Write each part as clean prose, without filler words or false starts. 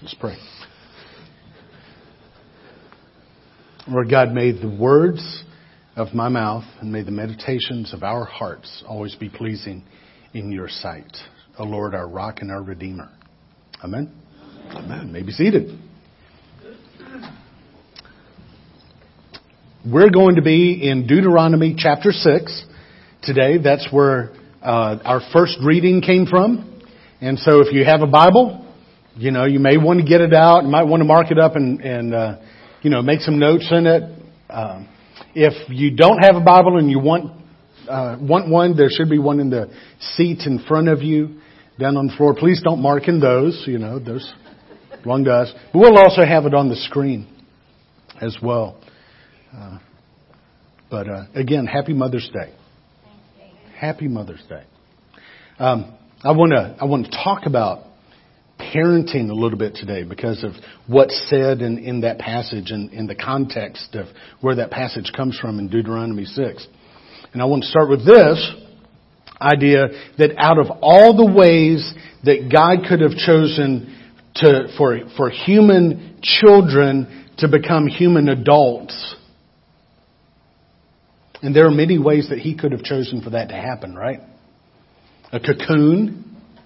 Let's pray. Lord God, may the words of my mouth and may the meditations of our hearts always be pleasing in your sight. O Lord, our rock and our redeemer. Amen. Amen. You may be seated. We're going to be in Deuteronomy chapter 6 today. That's where our first reading came from. And so if you have a Bible, you may want to get it out. You might want to mark it up and make some notes in it. If you don't have a Bible and you want one, there should be one in the seat in front of you down on the floor. Please don't mark in those. Those belong to us. But we'll also have it on the screen as well. But again, Happy Mother's Day. Happy Mother's Day. I want to talk about parenting a little bit today because of what's said in that passage and in the context of where that passage comes from in Deuteronomy 6. And I want to start with this idea that out of all the ways that God could have chosen for human children to become human adults, and there are many ways that He could have chosen for that to happen, right? A cocoon.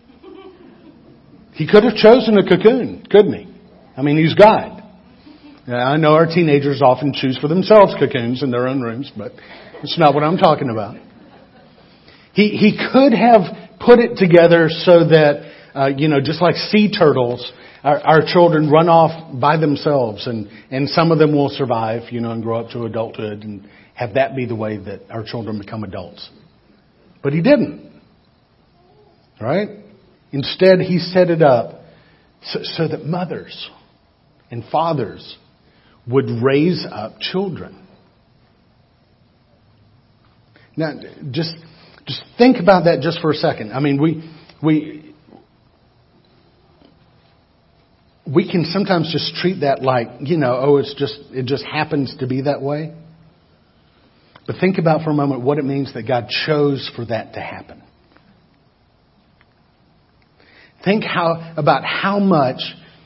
He could have chosen a cocoon, couldn't He? I mean, He's God. I know our teenagers often choose for themselves cocoons in their own rooms, but it's not what I'm talking about. He could have put it together so that, just like sea turtles, our children run off by themselves and some of them will survive, and grow up to adulthood and have that be the way that our children become adults. But He didn't. Right? Instead, He set it up so that mothers and fathers would raise up children. Now, just think about that just for a second. I mean, we can sometimes just treat that like, it just happens to be that way. But think about for a moment what it means that God chose for that to happen. Think about how much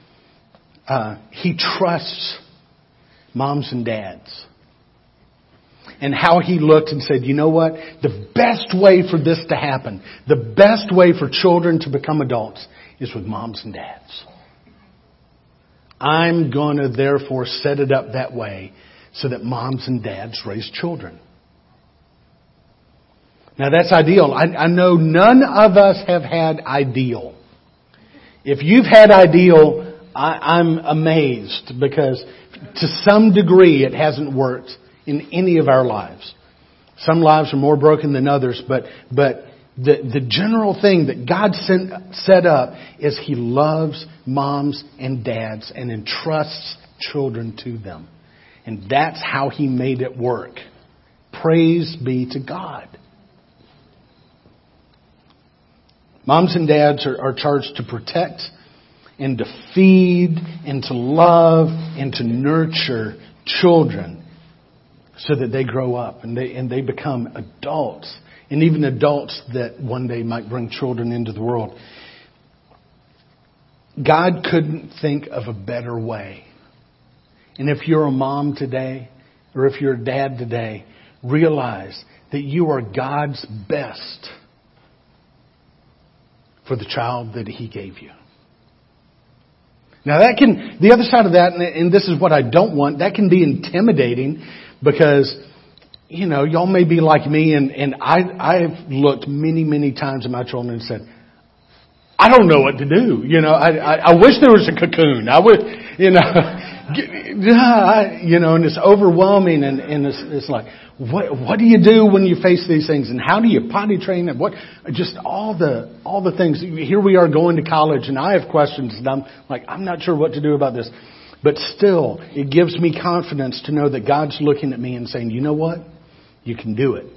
He trusts moms and dads. And how He looked and said, you know what? The best way for this to happen, the best way for children to become adults is with moms and dads. I'm going to therefore set it up that way so that moms and dads raise children. Now that's ideal. I know none of us have had ideal. If you've had ideal, I'm amazed because to some degree it hasn't worked in any of our lives. Some lives are more broken than others, but the general thing that God set up is He loves moms and dads and entrusts children to them. And that's how He made it work. Praise be to God. Moms and dads are charged to protect and to feed and to love and to nurture children so that they grow up and they become adults, and even adults that one day might bring children into the world. God couldn't think of a better way. And if you're a mom today or if you're a dad today, realize that you are God's best for the child that He gave you. Now the other side of that, and this is what I don't want, that can be intimidating because, y'all may be like me and I've looked many, many times at my children and said, I don't know what to do. I wish there was a cocoon. I would, and it's overwhelming and it's like, what do you do when you face these things and how do you potty train them? Just all the things. Here we are going to college and I have questions and I'm like, I'm not sure what to do about this. But still, it gives me confidence to know that God's looking at me and saying, you know what? You can do it.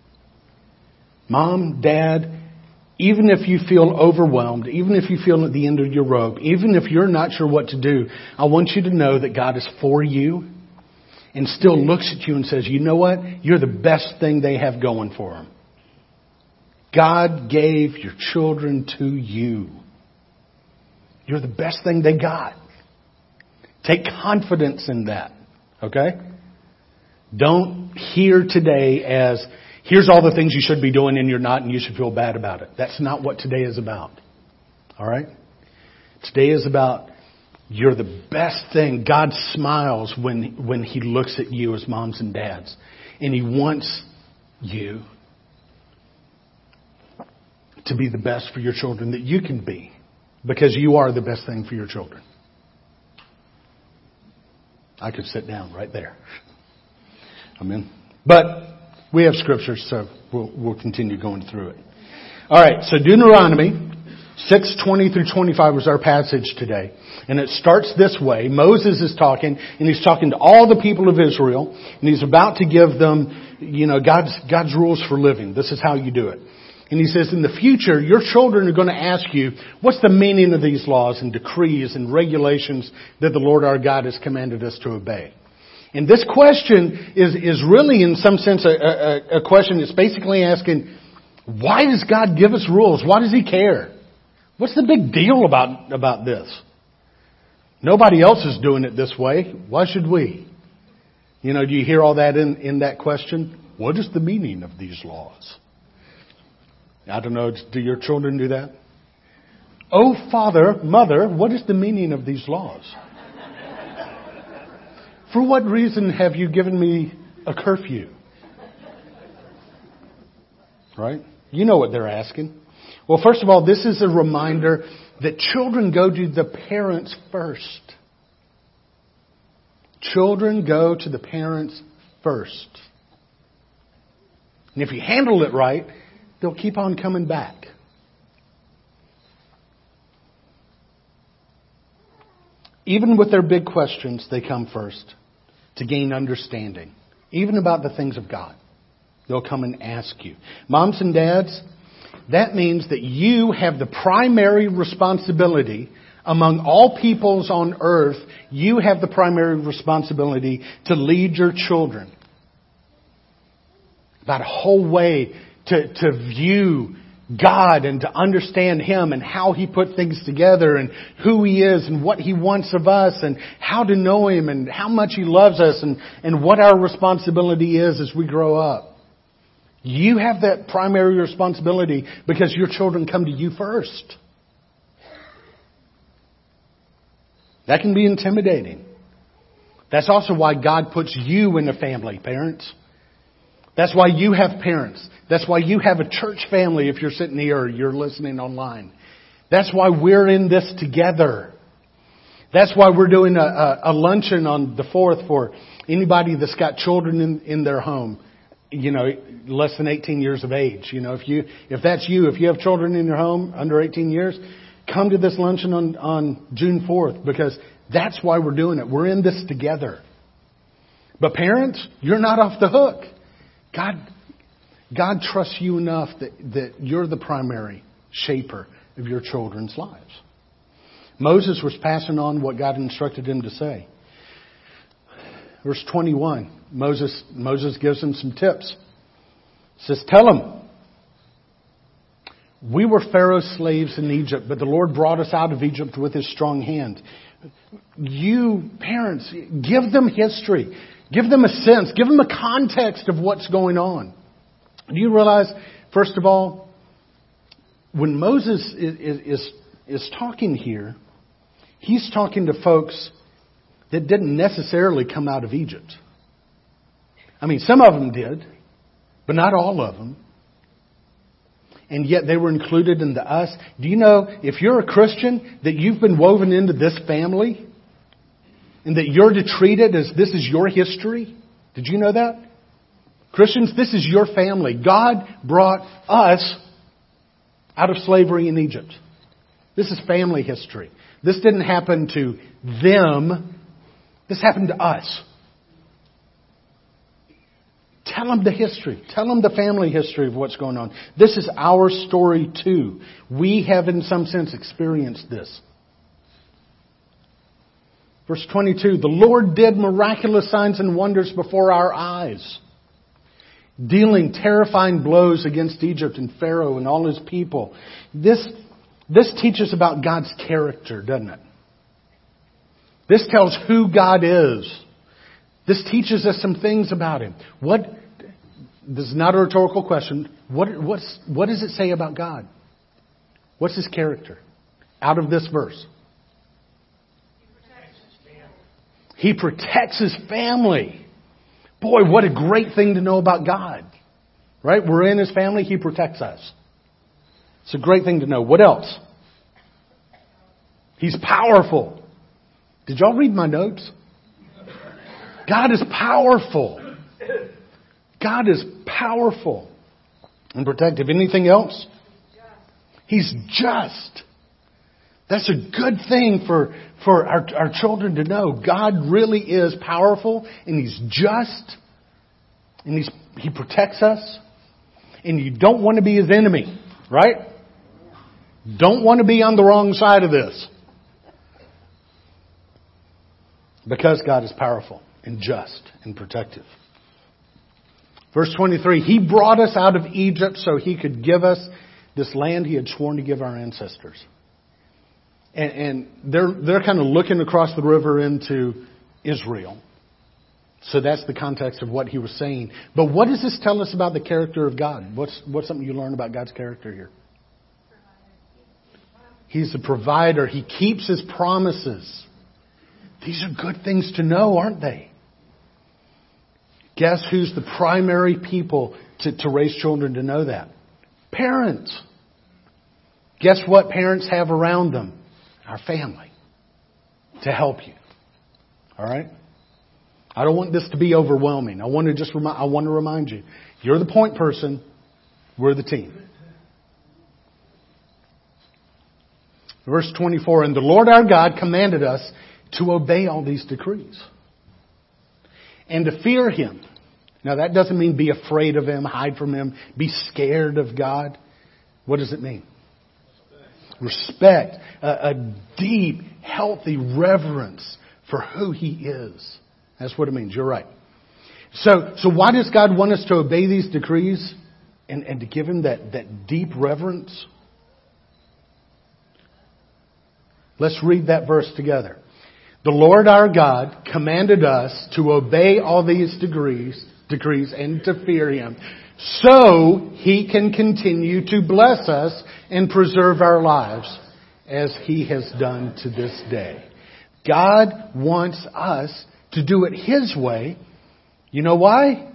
Mom, Dad, even if you feel overwhelmed, even if you feel at the end of your rope, even if you're not sure what to do, I want you to know that God is for you and still looks at you and says, you know what? You're the best thing they have going for them. God gave your children to you. You're the best thing they got. Take confidence in that. Okay? Don't hear today as, here's all the things you should be doing and you're not and you should feel bad about it. That's not what today is about. All right? Today is about you're the best thing. God smiles when He looks at you as moms and dads. And He wants you to be the best for your children that you can be. Because you are the best thing for your children. I could sit down right there. Amen. But we have scriptures, so we'll continue going through it. All right, so Deuteronomy 6:20 through 25 was our passage today. And it starts this way. Moses is talking, and he's talking to all the people of Israel, and he's about to give them, God's rules for living. This is how you do it. And he says, in the future, your children are going to ask you, what's the meaning of these laws and decrees and regulations that the Lord our God has commanded us to obey? And this question is really, in some sense, a question that's basically asking, why does God give us rules? Why does He care? What's the big deal about this? Nobody else is doing it this way. Why should we? Do you hear all that in that question? What is the meaning of these laws? I don't know, do your children do that? Oh, father, mother, what is the meaning of these laws? For what reason have you given me a curfew? Right? You know what they're asking. Well, first of all, this is a reminder that children go to the parents first. Children go to the parents first. And if you handle it right, they'll keep on coming back. Even with their big questions, they come first to gain understanding. Even about the things of God. They'll come and ask you. Moms and dads, that means that you have the primary responsibility among all peoples on earth. You have the primary responsibility to lead your children about a whole way to view God and to understand Him and how He put things together and who He is and what He wants of us and how to know Him and how much He loves us and what our responsibility is as we grow up. You have that primary responsibility because your children come to you first. That can be intimidating. That's also why God puts you in a family, parents. That's why you have parents. That's why you have a church family if you're sitting here or you're listening online. That's why we're in this together. That's why we're doing a luncheon on the 4th for anybody that's got children in their home. Less than 18 years of age. If that's you, if you have children in your home under 18 years, come to this luncheon on June 4th because that's why we're doing it. We're in this together. But parents, you're not off the hook. God trusts you enough that you're the primary shaper of your children's lives. Moses was passing on what God instructed him to say. Verse 21, Moses gives him some tips. He says, tell him, we were Pharaoh's slaves in Egypt, but the Lord brought us out of Egypt with His strong hand. You, parents, give them history. Give them a sense. Give them a context of what's going on. Do you realize, first of all, when Moses is talking here, he's talking to folks that didn't necessarily come out of Egypt. I mean, some of them did, but not all of them. And yet they were included in the us. Do you know, if you're a Christian, that you've been woven into this family? And that you're to treat it as this is your history? Did you know that? Christians, this is your family. God brought us out of slavery in Egypt. This is family history. This didn't happen to them. This happened to us. Tell them the history. Tell them the family history of what's going on. This is our story too. We have in some sense experienced this. Verse 22, the Lord did miraculous signs and wonders before our eyes, dealing terrifying blows against Egypt and Pharaoh and all his people. This teaches about God's character, doesn't it? This tells who God is. This teaches us some things about Him. This is not a rhetorical question. What does it say about God? What's His character out of this verse? He protects His family. Boy, what a great thing to know about God. Right? We're in His family. He protects us. It's a great thing to know. What else? He's powerful. Did y'all read my notes? God is powerful. God is powerful and protective. Anything else? He's just. That's a good thing for our children to know. God really is powerful and He's just. And He protects us. And you don't want to be His enemy, right? Don't want to be on the wrong side of this. Because God is powerful and just and protective. Verse 23, He brought us out of Egypt so He could give us this land He had sworn to give our ancestors. And they're kind of looking across the river into Israel. So that's the context of what he was saying. But what does this tell us about the character of God? What's something you learn about God's character here? He's a provider. He keeps His promises. These are good things to know, aren't they? Guess who's the primary people to raise children to know that? Parents. Guess what parents have around them? Our family. To help you. All right? I don't want this to be overwhelming. I want to remind you. You're the point person. We're the team. Verse 24, and the Lord our God commanded us to obey all these decrees. And to fear Him. Now that doesn't mean be afraid of Him, hide from Him, be scared of God. What does it mean? Respect. A deep, healthy reverence for who He is. That's what it means. You're right. So why does God want us to obey these decrees and to give Him that deep reverence? Let's read that verse together. The Lord our God commanded us to obey all these decrees and to fear Him, so He can continue to bless us and preserve our lives as He has done to this day. God wants us to do it His way. You know why?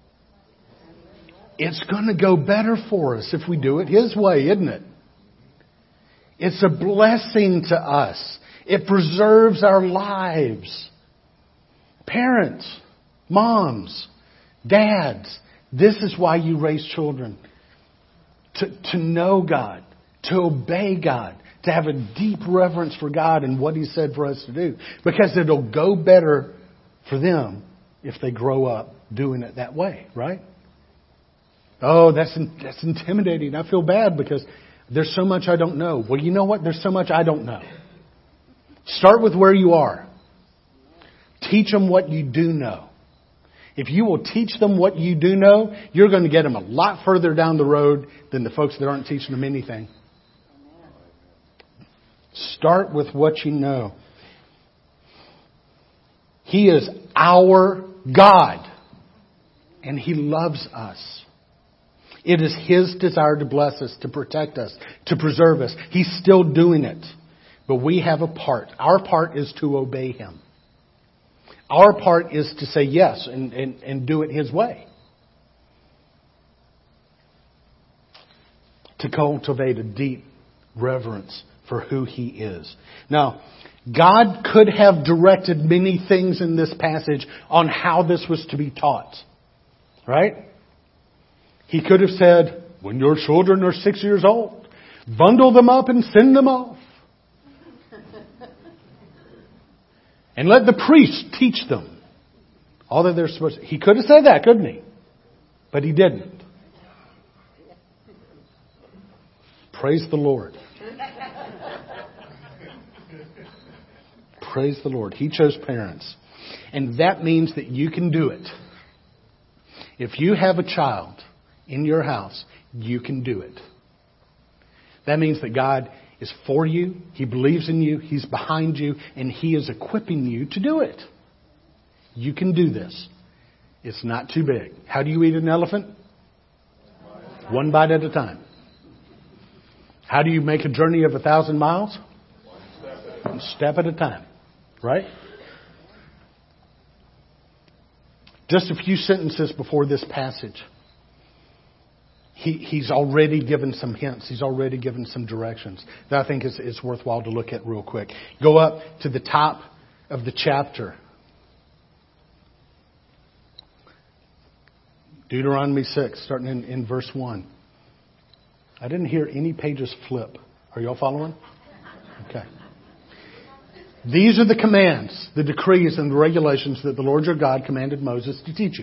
It's going to go better for us if we do it His way, isn't it? It's a blessing to us. It preserves our lives. Parents, moms, dads, this is why you raise children. To know God, to obey God, to have a deep reverence for God and what He said for us to do. Because it'll go better for them if they grow up doing it that way, right? Oh, that's intimidating. I feel bad because there's so much I don't know. Well, you know what? There's so much I don't know. Start with where you are. Teach them what you do know. If you will teach them what you do know, you're going to get them a lot further down the road than the folks that aren't teaching them anything. Start with what you know. He is our God, and He loves us. It is His desire to bless us, to protect us, to preserve us. He's still doing it. But we have a part. Our part is to obey Him. Our part is to say yes and do it His way. To cultivate a deep reverence for who He is. Now, God could have directed many things in this passage on how this was to be taught. Right? He could have said, when your children are 6 years old, bundle them up and send them off. And let the priest teach them all that they're supposed to. He could have said that, couldn't He? But He didn't. Praise the Lord. Praise the Lord. He chose parents. And that means that you can do it. If you have a child in your house, you can do it. That means that God is for you. He believes in you. He's behind you. And He is equipping you to do it. You can do this. It's not too big. How do you eat an elephant? One bite at a time. How do you make a journey of 1,000 miles? One step at a time. Right? Just a few sentences before this passage. He's already given some hints. He's already given some directions that I think is worthwhile to look at real quick. Go up to the top of the chapter. Deuteronomy 6, starting in verse 1. I didn't hear any pages flip. Are you all following? Okay. These are the commands, the decrees, and the regulations that the Lord your God commanded Moses to teach you.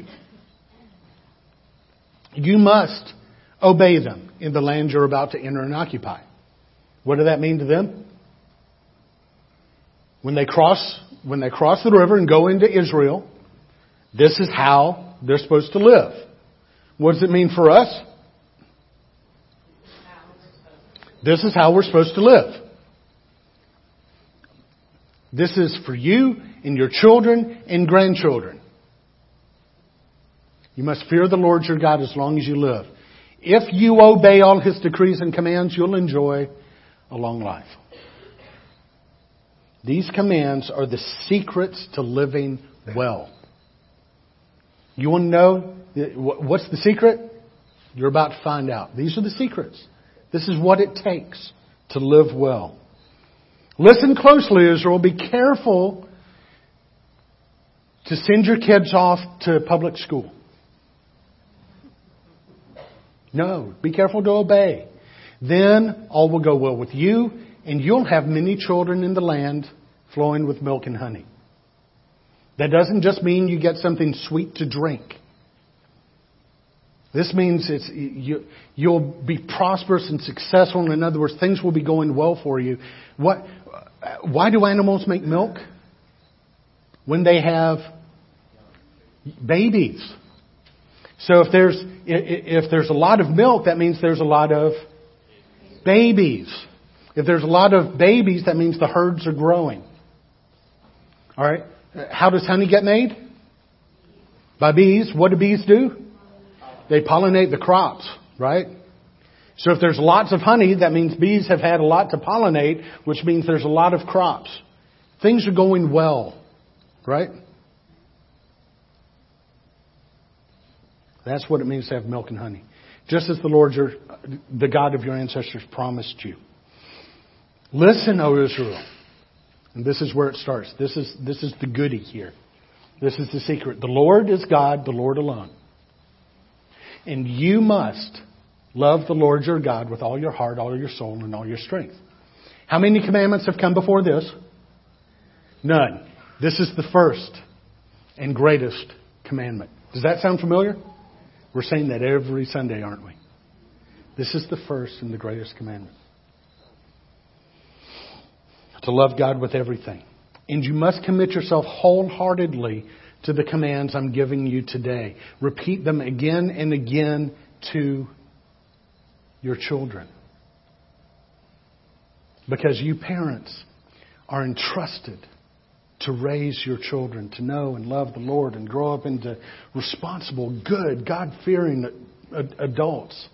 You must obey them in the land you're about to enter and occupy. What did that mean to them? When they cross the river and go into Israel, this is how they're supposed to live. What does it mean for us? This is how we're supposed to live. This is for you and your children and grandchildren. You must fear the Lord your God as long as you live. If you obey all His decrees and commands, you'll enjoy a long life. These commands are the secrets to living well. You want to know what's the secret? You're about to find out. These are the secrets. This is what it takes to live well. Listen closely, Israel. Be careful to send your kids off to public school. No, be careful to obey. Then all will go well with you, and you'll have many children in the land flowing with milk and honey. That doesn't just mean you get something sweet to drink. This means you'll be prosperous and successful. In other words, things will be going well for you. Why do animals make milk? When they have babies. So if there's a lot of milk, that means there's a lot of babies. If there's a lot of babies, that means the herds are growing. All right. How does honey get made? By bees. What do bees do? They pollinate the crops, right? So if there's lots of honey, that means bees have had a lot to pollinate, which means there's a lot of crops. Things are going well, right? That's what it means to have milk and honey. Just as the Lord, the God of your ancestors, promised you. Listen, O Israel. And this is where it starts. This is the goodie here. This is the secret. The Lord is God, the Lord alone. And you must love the Lord your God with all your heart, all your soul, and all your strength. How many commandments have come before this? None. This is the first and greatest commandment. Does that sound familiar? We're saying that every Sunday, aren't we? This is the first and the greatest commandment. To love God with everything. And you must commit yourself wholeheartedly to the commands I'm giving you today. Repeat them again and again to your children. Because you parents are entrusted to raise your children, to know and love the Lord and grow up into responsible, good, God-fearing adults.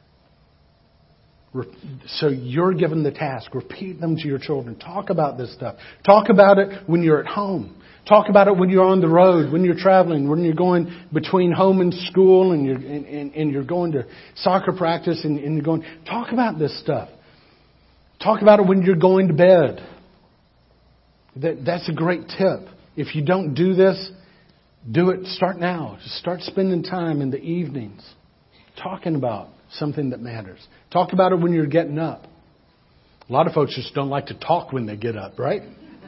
So you're given the task. Repeat them to your children. Talk about this stuff. Talk about it when you're at home. Talk about it when you're on the road, when you're traveling, when you're going between home and school, and you're going to soccer practice, and you're going. Talk about this stuff. Talk about it when you're going to bed. That's a great tip. If you don't do this, do it. Start now. Just start spending time in the evenings talking about something that matters. Talk about it when you're getting up. A lot of folks just don't like to talk when they get up, right?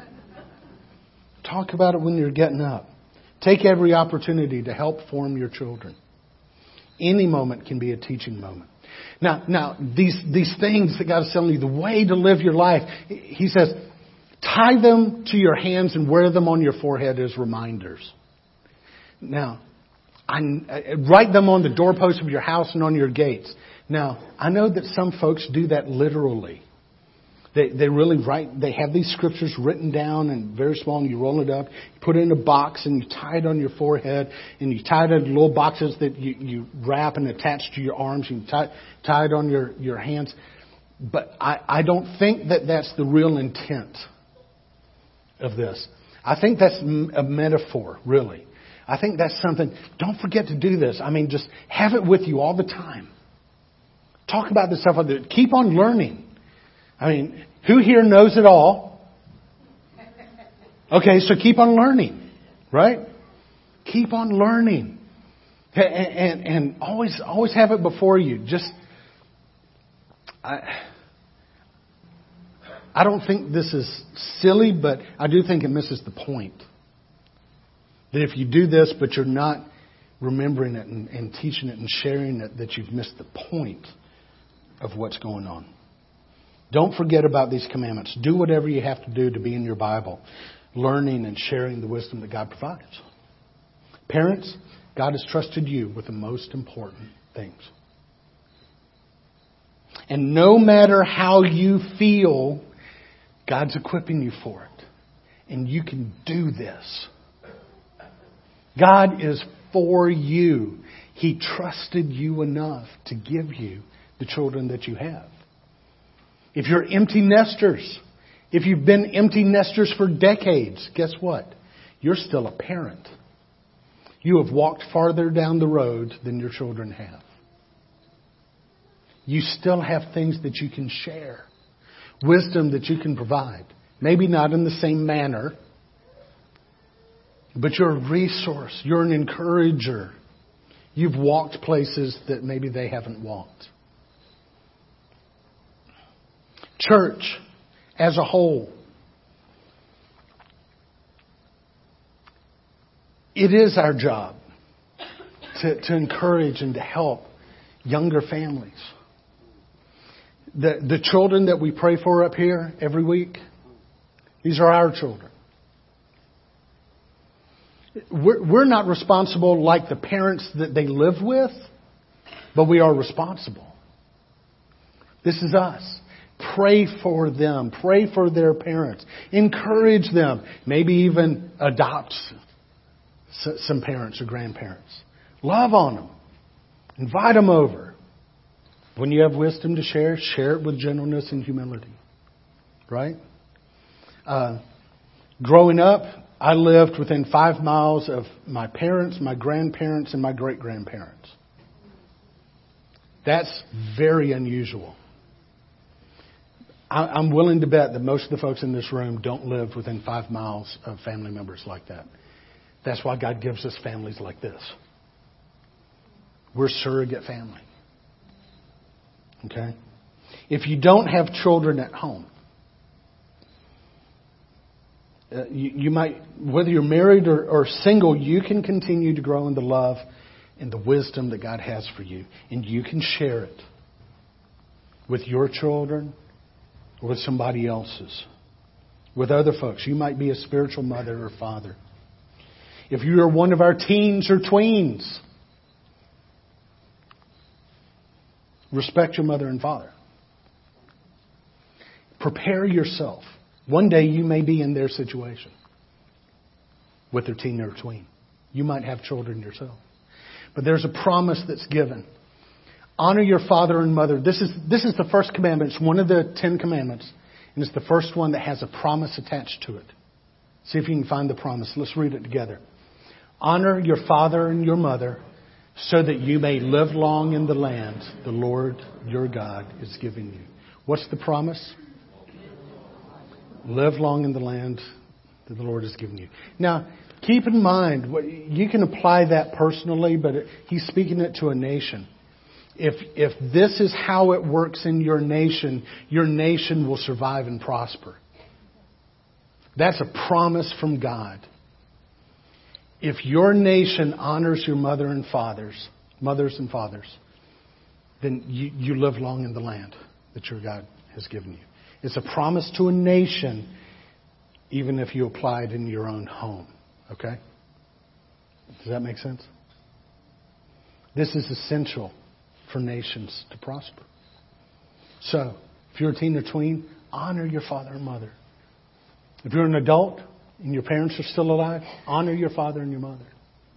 Talk about it when you're getting up. Take every opportunity to help form your children. Any moment can be a teaching moment. Now, these things that God is telling you, the way to live your life, He says, tie them to your hands and wear them on your forehead as reminders. Now, write them on the doorposts of your house and on your gates. Now, I know that some folks do that literally. They really write, they have these scriptures written down and very small, and you roll it up, you put it in a box, and you tie it on your forehead, and you tie it in little boxes that you wrap and attach to your arms, and you tie it on your hands. But I don't think that that's the real intent of this. I think that's a metaphor, really. I think that's something, don't forget to do this. I mean, just have it with you all the time. Talk about this stuff. Keep on learning. I mean, who here knows it all? Okay, so keep on learning, right? Keep on learning. And always have it before you. I don't think this is silly, but I do think it misses the point. That if you do this, but you're not remembering it and teaching it and sharing it, that you've missed the point of what's going on. Don't forget about these commandments. Do whatever you have to do to be in your Bible, learning and sharing the wisdom that God provides. Parents, God has trusted you with the most important things. And no matter how you feel, God's equipping you for it. And you can do this. God is for you. He trusted you enough to give you the children that you have. If you're empty nesters, if you've been empty nesters for decades, guess what? You're still a parent. You have walked farther down the road than your children have. You still have things that you can share. Wisdom that you can provide. Maybe not in the same manner, but you're a resource. You're an encourager. You've walked places that maybe they haven't walked. Church as a whole. It is our job to encourage and to help younger families. The children that we pray for up here every week, these are our children. We're not responsible like the parents that they live with, but we are responsible. This is us. Pray for them. Pray for their parents. Encourage them. Maybe even adopt some parents or grandparents. Love on them. Invite them over. When you have wisdom to share, share it with gentleness and humility. Right? Growing up, I lived within 5 miles of my parents, my grandparents, and my great-grandparents. That's very unusual. I'm willing to bet that most of the folks in this room don't live within 5 miles of family members like that. That's why God gives us families like this. We're surrogate family. Okay? If you don't have children at home, you might, whether you're married or single, you can continue to grow in the love and the wisdom that God has for you. And you can share it with your children or with somebody else's, with other folks. You might be a spiritual mother or father. If you are one of our teens or tweens, respect your mother and father. Prepare yourself. One day you may be in their situation with their teen or tween. You might have children yourself. But there's a promise that's given. Honor your father and mother. This is the first commandment. It's one of the 10 commandments. And it's the first one that has a promise attached to it. See if you can find the promise. Let's read it together. Honor your father and your mother so that you may live long in the land the Lord your God is giving you. What's the promise? Live long in the land that the Lord has given you. Now, keep in mind, you can apply that personally, but He's speaking it to a nation. If this is how it works in your nation will survive and prosper. That's a promise from God. If your nation honors your mothers and fathers, then you live long in the land that your God has given you. It's a promise to a nation, even if you apply it in your own home. Okay? Does that make sense? This is essential for nations to prosper. So, if you're a teen or tween, honor your father and mother. If you're an adult and your parents are still alive, honor your father and your mother.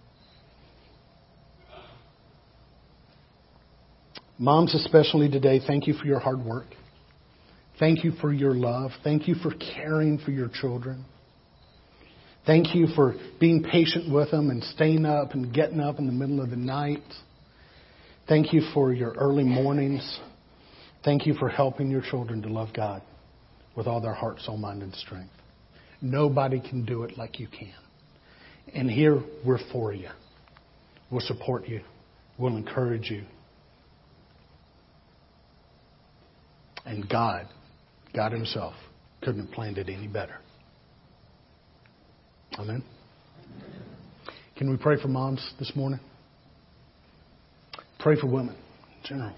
Moms especially today, thank you for your hard work. Thank you for your love. Thank you for caring for your children. Thank you for being patient with them and staying up and getting up in the middle of the night. Thank you for your early mornings. Thank you for helping your children to love God with all their heart, soul, mind, and strength. Nobody can do it like you can. And here we're for you. We'll support you. We'll encourage you. And God Himself couldn't have planned it any better. Amen. Can we pray for moms this morning? Pray for women in general.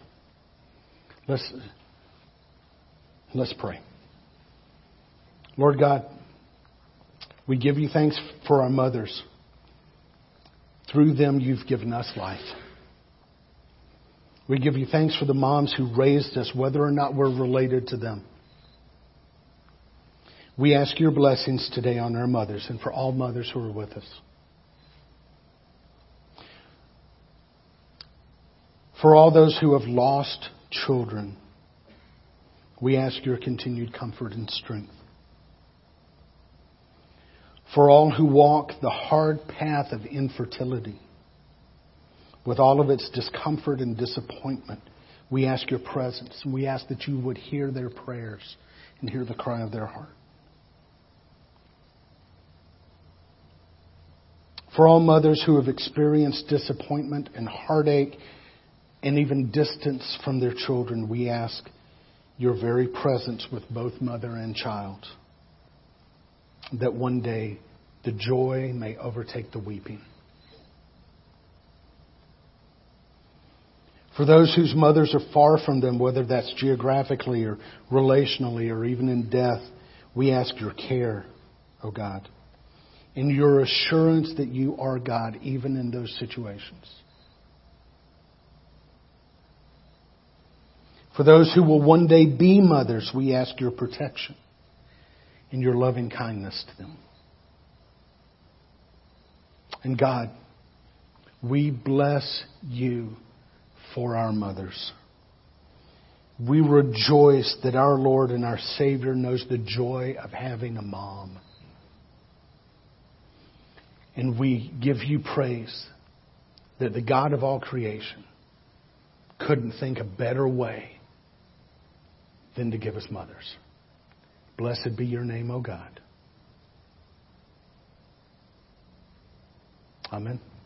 Let's pray. Lord God, we give you thanks for our mothers. Through them, you've given us life. We give you thanks for the moms who raised us, whether or not we're related to them. We ask your blessings today on our mothers and for all mothers who are with us. For all those who have lost children, we ask your continued comfort and strength. For all who walk the hard path of infertility, with all of its discomfort and disappointment, we ask your presence. And we ask that you would hear their prayers and hear the cry of their heart. For all mothers who have experienced disappointment and heartache and even distance from their children, we ask your very presence with both mother and child, that one day the joy may overtake the weeping. For those whose mothers are far from them, whether that's geographically or relationally or even in death, we ask your care, O God, and your assurance that you are God even in those situations. For those who will one day be mothers, we ask your protection and your loving kindness to them. And God, we bless you for our mothers. We rejoice that our Lord and our Savior knows the joy of having a mom. And we give you praise that the God of all creation couldn't think a better way than to give us mothers. Blessed be your name, O God. Amen.